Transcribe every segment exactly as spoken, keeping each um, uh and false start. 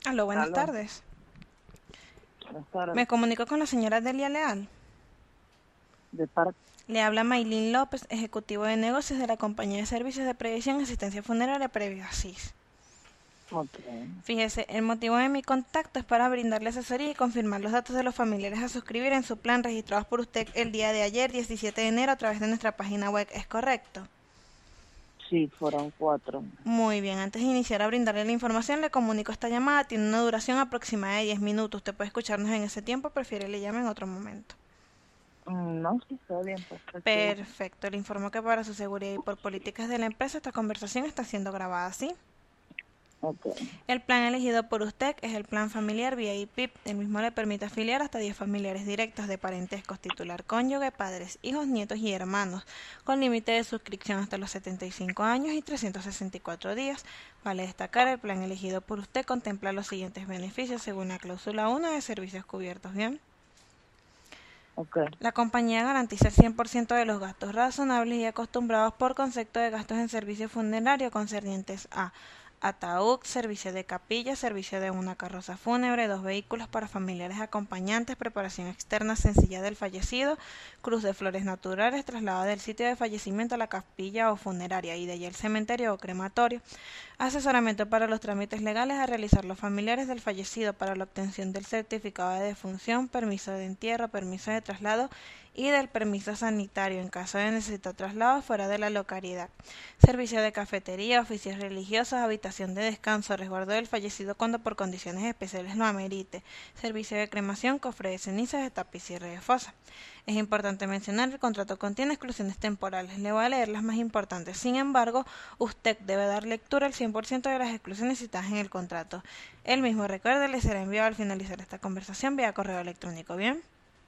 Aló, buenas Aló, tardes. buenas tardes. Me comunico con la señora Delia Leal. De parte, Le habla Maylin López, ejecutivo de negocios de la compañía de servicios de previsión y asistencia funeraria Previasis. ok. Fíjese, el motivo de mi contacto es para brindarle asesoría y confirmar los datos de los familiares a suscribir en su plan registrados por usted el día de ayer, diecisiete de enero, a través de nuestra página web. ¿Es correcto? Sí, fueron cuatro. Muy bien, antes de iniciar a brindarle la información, le comunico esta llamada. Tiene una duración aproximada de diez minutos. Usted puede escucharnos en ese tiempo, prefiere le llame en otro momento. Mm, No, sí, está bien, perfecto. Dice. Perfecto, le informo que para su seguridad y por políticas de la empresa esta conversación está siendo grabada, ¿sí? Ok, El plan elegido por usted es el plan familiar V I P. El mismo le permite afiliar hasta diez familiares directos de parentescos, titular cónyuge, padres, hijos, nietos y hermanos, con límite de suscripción hasta los setenta y cinco años y trescientos sesenta y cuatro días. Vale destacar, el plan elegido por usted contempla los siguientes beneficios según la cláusula uno de servicios cubiertos, ¿bien? ok, La compañía garantiza el cien por ciento de los gastos razonables y acostumbrados por concepto de gastos en servicio funerario concernientes a ataúd, servicio de capilla, servicio de una carroza fúnebre, dos vehículos para familiares acompañantes, preparación externa sencilla del fallecido, cruz de flores naturales, traslado del sitio de fallecimiento a la capilla o funeraria y de allí al cementerio o crematorio, asesoramiento para los trámites legales a realizar los familiares del fallecido para la obtención del certificado de defunción, permiso de entierro, permiso de traslado y del permiso sanitario en caso de necesitar traslado fuera de la localidad. Servicio de cafetería, oficios religiosos, habitación de descanso, resguardo del fallecido cuando por condiciones especiales lo amerite. Servicio de cremación, cofre de cenizas, de tapiz y cierre de fosa. Es importante mencionar que el contrato contiene exclusiones temporales. Le voy a leer las más importantes. Sin embargo, usted debe dar lectura al cien por ciento de las exclusiones citadas en el contrato. El mismo, recuerde, le será enviado al finalizar esta conversación vía correo electrónico. ¿Bien?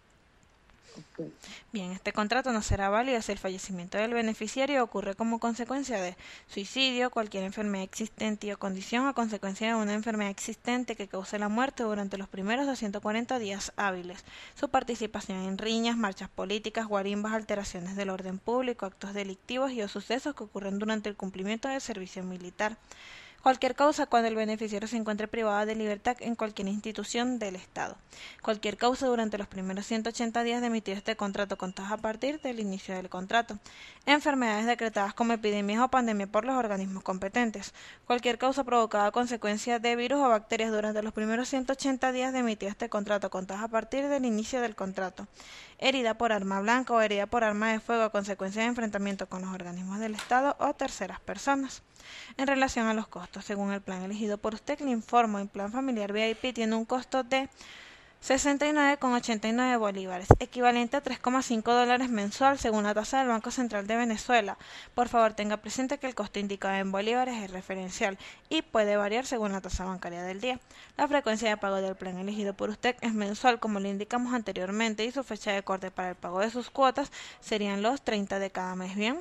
ok. Bien, este contrato no será válido si el fallecimiento del beneficiario ocurre como consecuencia de suicidio, cualquier enfermedad existente o condición a consecuencia de una enfermedad existente que cause la muerte durante los primeros doscientos cuarenta días hábiles. Su participación en riñas, marchas políticas, guarimbas, alteraciones del orden público, actos delictivos y o sucesos que ocurren durante el cumplimiento del servicio militar. Cualquier causa cuando el beneficiario se encuentre privado de libertad en cualquier institución del Estado. Cualquier causa durante los primeros ciento ochenta días de emitir este contrato contados a partir del inicio del contrato. Enfermedades decretadas como epidemias o pandemia por los organismos competentes. Cualquier causa provocada a consecuencia de virus o bacterias durante los primeros ciento ochenta días de emitir este contrato contados a partir del inicio del contrato. Herida por arma blanca o herida por arma de fuego a consecuencia de enfrentamiento con los organismos del Estado o terceras personas. En relación a los costos, según el plan elegido por usted, le informo, el plan familiar V I P tiene un costo de sesenta y nueve con ochenta y nueve bolívares, equivalente a tres coma cinco dólares mensual según la tasa del Banco Central de Venezuela. Por favor, tenga presente que el costo indicado en bolívares es referencial y puede variar según la tasa bancaria del día. La frecuencia de pago del plan elegido por usted es mensual, como le indicamos anteriormente, y su fecha de corte para el pago de sus cuotas serían los treinta de cada mes. ¿Bien?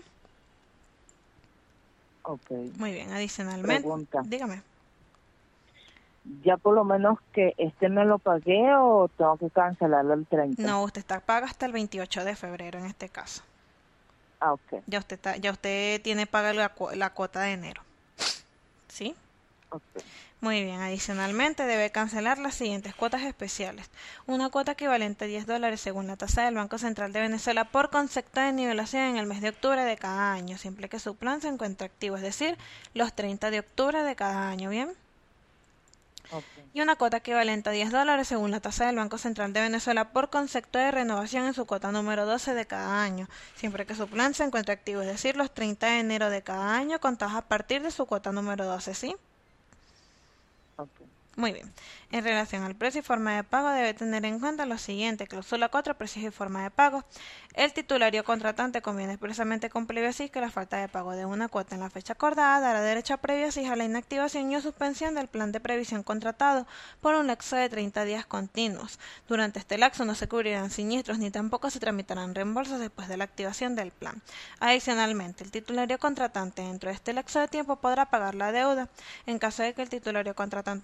Ok. Muy bien, adicionalmente, Pregunta, dígame. ¿ya por lo menos que este me lo pagué o tengo que cancelarlo el treinta? No, usted está paga hasta el veintiocho de febrero en este caso. Ah, ok, Ya usted está, ya usted tiene paga la, la cuota de enero. ¿Sí? ok, Muy bien, adicionalmente debe cancelar las siguientes cuotas especiales. Una cuota equivalente a diez dólares según la tasa del Banco Central de Venezuela por concepto de nivelación en el mes de octubre de cada año, siempre que su plan se encuentre activo, es decir, los treinta de octubre de cada año, ¿bien? ok, Y una cuota equivalente a diez dólares según la tasa del Banco Central de Venezuela por concepto de renovación en su cuota número doce de cada año, siempre que su plan se encuentre activo, es decir, los treinta de enero de cada año contados a partir de su cuota número doce, ¿sí? ok. Muy bien. En relación al precio y forma de pago, debe tener en cuenta lo siguiente: cláusula cuatro, precios y forma de pago. El titulario contratante conviene expresamente con previo aviso que la falta de pago de una cuota en la fecha acordada dará derecho a previo aviso a la inactivación y o suspensión del plan de previsión contratado por un lapso de treinta días continuos. Durante este lapso no se cubrirán siniestros ni tampoco se tramitarán reembolsos después de la activación del plan. Adicionalmente, el titulario contratante dentro de este lapso de tiempo podrá pagar la deuda. En caso de que el titulario contratante no realice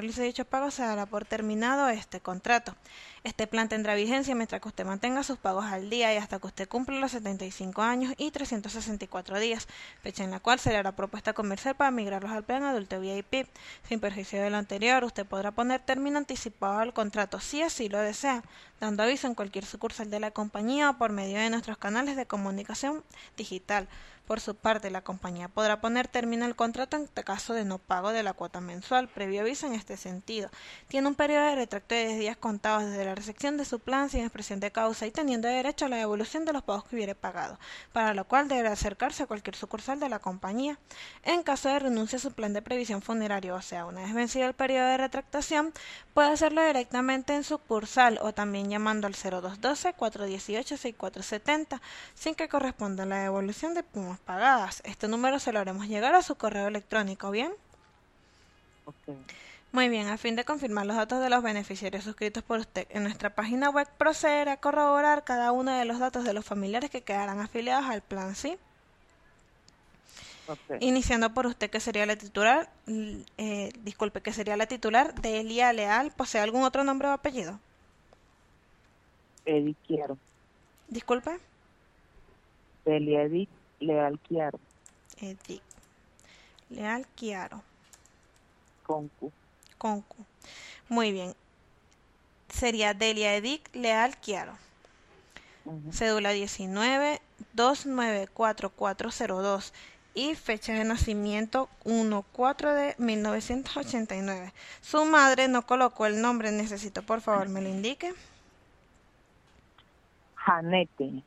realice dicho pago, se dará por terminado este contrato. Este plan tendrá vigencia mientras que usted mantenga sus pagos al día y hasta que usted cumpla los setenta y cinco años y trescientos sesenta y cuatro días, fecha en la cual se le hará propuesta comercial para migrarlos al plan adulto V I P. Sin perjuicio de lo anterior, usted podrá poner término anticipado al contrato si así lo desea, dando aviso en cualquier sucursal de la compañía o por medio de nuestros canales de comunicación digital. Por su parte, la compañía podrá poner término al contrato en caso de no pago de la cuota mensual, previo aviso en este sentido. Tiene un periodo de retracto de diez días contados desde la recepción de su plan sin expresión de causa y teniendo derecho a la devolución de los pagos que hubiere pagado, para lo cual deberá acercarse a cualquier sucursal de la compañía. En caso de renuncia a su plan de previsión funeraria, o sea, una vez vencido el periodo de retractación, puede hacerlo directamente en sucursal o también llamando al cero dos uno dos, cuatro uno ocho, seis cuatro siete cero sin que corresponda la devolución de primas pagadas. Este número se lo haremos llegar a su correo electrónico, ¿bien? Okay. Muy bien, a fin de confirmar los datos de los beneficiarios suscritos por usted en nuestra página web, procederá a corroborar cada uno de los datos de los familiares que quedarán afiliados al plan, ¿sí? Okay. Iniciando por usted, que sería la titular, eh, disculpe, que sería la titular de Delia Leal. ¿Posee algún otro nombre o apellido? Edith Quiero. Disculpe. Delia Edith Leal Quiero. Edith Leal Quiaro. Con Q. Con Q. Muy bien. Sería Delia Edith Leal Quiaro. Uh-huh. Cédula diecinueve dos nueve cuatro cuatro cero dos y fecha de nacimiento uno cuatro de mil novecientos ochenta y nueve. Su madre no colocó el nombre, necesito por favor me lo indique. Janete.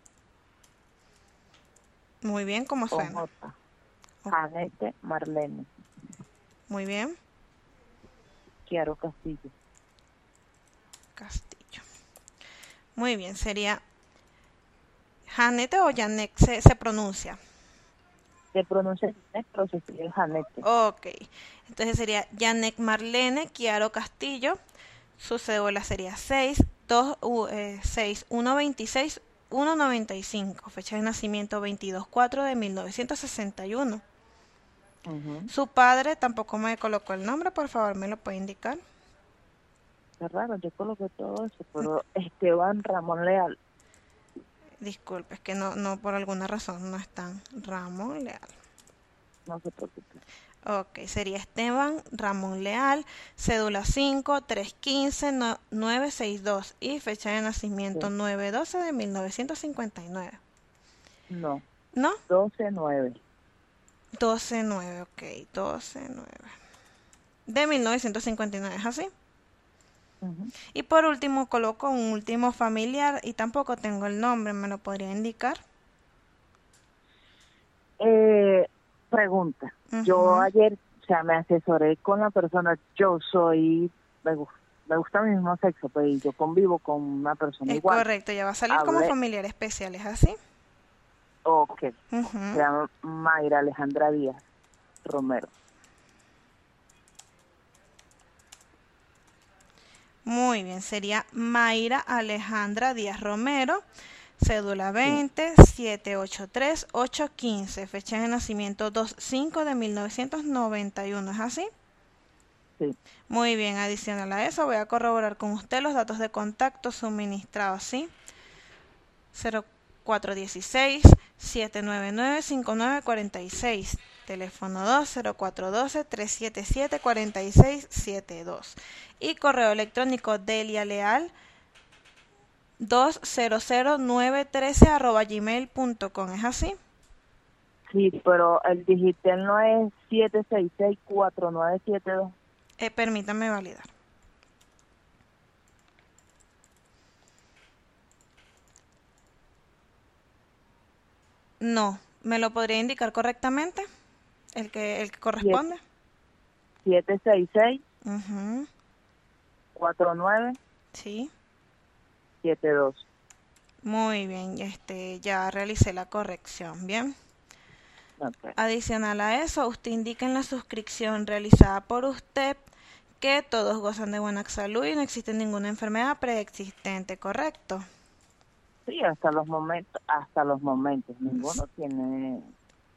Muy bien, ¿cómo suena? Janete Marlene. Muy bien. Quiero Castillo. Castillo. Muy bien, sería Janete o Janet se, se pronuncia. Se pronuncia Janet, pero se escribe Janete. Ok, entonces sería Janet Marlene Quiaro Castillo. Su cédula sería seis dos seis uno veintiséis uno noventa y cinco. Fecha de nacimiento veintidós cuatro de mil novecientos sesenta y uno. Uh-huh. Su padre tampoco me colocó el nombre, por favor, ¿me lo puede indicar? Es raro, yo coloqué todo eso, pero Esteban Ramón Leal. Disculpe, es que no, no por alguna razón no están Ramón Leal. No se preocupe. Ok, sería Esteban Ramón Leal, cédula cinco tres quince nueve sesenta y dos y fecha de nacimiento sí. nueve doce de mil novecientos cincuenta y nueve. No. ¿No? doce nueve. doce nueve, ok, doce nueve. De mil novecientos cincuenta y nueve, ¿es así? Uh-huh. Y por último coloco un último familiar y tampoco tengo el nombre, ¿me lo podría indicar? Eh, pregunta. Uh-huh. Yo ayer, o sea, me asesoré con la persona, yo soy, me, me gusta mi mismo sexo, pues yo convivo con una persona es igual. Correcto, ya va a salir Hablé. Como familiar especial, ¿es así? Ok. Uh-huh. Se llama Mayra Alejandra Díaz Romero. Muy bien, sería Mayra Alejandra Díaz Romero, cédula veinte siete ochenta y tres ocho quince, fecha de nacimiento dos cinco de mil novecientos noventa y uno, ¿es así? Sí. Muy bien, adicional a eso voy a corroborar con usted los datos de contacto suministrados, ¿sí? cero cuatro uno seis siete nueve nueve cinco nueve cuatro seis, teléfono dos cero cuatro uno dos tres siete siete cuatro seis siete dos y correo electrónico Delia Leal dos cero cero nueve uno tres arroba gmail punto com, ¿es así? Sí, pero el digital no es siete seis seis cuatro nueve siete dos. Eh, permítame validar. No, ¿me lo podría indicar correctamente? El que el que corresponde. siete seis seis uh-huh. cuatro nueve sí. siete dos. Muy bien, este ya realicé la corrección, bien. Okay. Adicional a eso, usted indica en la suscripción realizada por usted que todos gozan de buena salud y no existe ninguna enfermedad preexistente, ¿correcto? Sí, hasta los momentos, hasta los momentos, ninguno tiene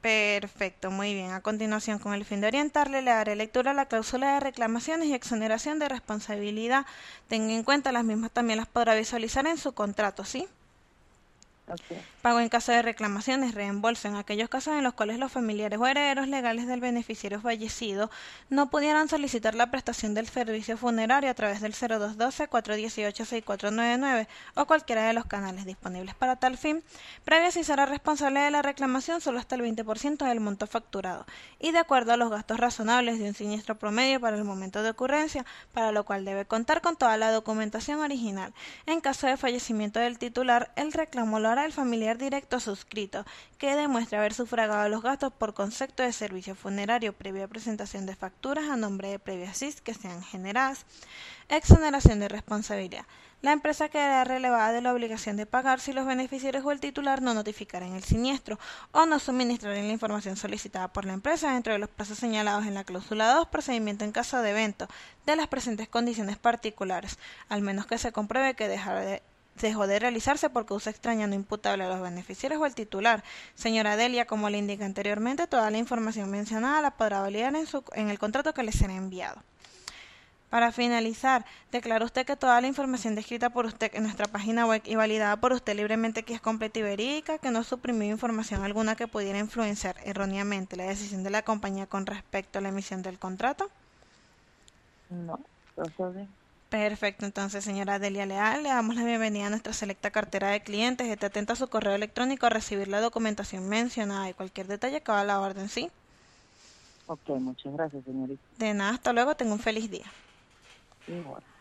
Perfecto, muy bien. A continuación, con el fin de orientarle, le daré lectura a la cláusula de reclamaciones y exoneración de responsabilidad. Tenga en cuenta, las mismas también las podrá visualizar en su contrato, ¿sí? Okay. Pago en caso de reclamaciones, reembolso en aquellos casos en los cuales los familiares o herederos legales del beneficiario fallecido no pudieran solicitar la prestación del servicio funerario a través del cero dos uno dos, cuatro uno ocho, seis cuatro nueve nueve o cualquiera de los canales disponibles para tal fin, previo si será responsable de la reclamación solo hasta el veinte por ciento del monto facturado y de acuerdo a los gastos razonables de un siniestro promedio para el momento de ocurrencia, para lo cual debe contar con toda la documentación original. En caso de fallecimiento del titular, el reclamo lo hará el familiar directo suscrito, que demuestre haber sufragado los gastos por concepto de servicio funerario previa presentación de facturas a nombre de Previa S I S que sean generadas. Exoneración de responsabilidad. La empresa quedará relevada de la obligación de pagar si los beneficiarios o el titular no notificaran el siniestro o no suministraren la información solicitada por la empresa dentro de los plazos señalados en la cláusula dos, procedimiento en caso de evento, de las presentes condiciones particulares, al menos que se compruebe que dejará de dejó de realizarse por causa extraña no imputable a los beneficiarios o al titular. Señora Delia, como le indica anteriormente, toda la información mencionada la podrá validar en, su, en el contrato que le será enviado. Para finalizar, declara usted que toda la información descrita por usted en nuestra página web y validada por usted libremente que es completa y verídica, que no suprimió información alguna que pudiera influenciar erróneamente la decisión de la compañía con respecto a la emisión del contrato. No, todo está bien. Perfecto, entonces señora Delia Leal, le damos la bienvenida a nuestra selecta cartera de clientes. Esté atenta a su correo electrónico a recibir la documentación mencionada y cualquier detalle que va a la orden, ¿sí? Ok, muchas gracias, señorita. De nada, hasta luego, tenga un feliz día. Igual.